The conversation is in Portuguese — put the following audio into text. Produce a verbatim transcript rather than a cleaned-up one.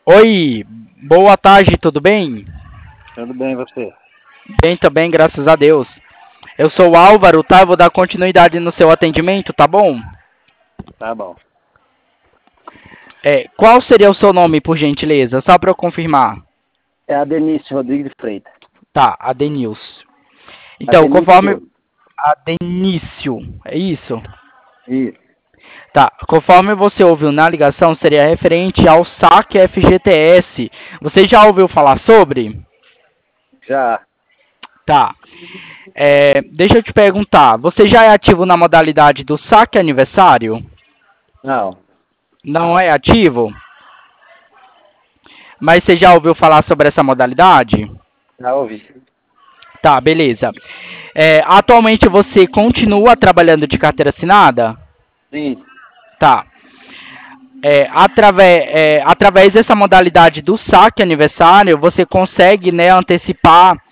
Oi, boa tarde, tudo bem? Tudo bem, você? Bem também, graças a Deus. Eu sou o Álvaro, tá? Eu vou dar continuidade no seu atendimento, tá bom? Tá bom. É, qual seria o seu nome, por gentileza? Só para eu confirmar. É a Denise Rodrigues de Freitas. Tá, Adenilson. A Então, conforme. Denise? Adenício, é isso? Isso. Tá, conforme você ouviu na ligação, seria referente ao saque F G T S. Você já ouviu falar sobre? Já. Tá. É, deixa eu te perguntar, você já é ativo na modalidade do saque aniversário? Não. Não é ativo? Mas você já ouviu falar sobre essa modalidade? Já ouvi. Tá, beleza. É, atualmente você continua trabalhando de carteira assinada? Sim. Tá. É, através, é, através dessa modalidade do saque aniversário, você consegue, né, antecipar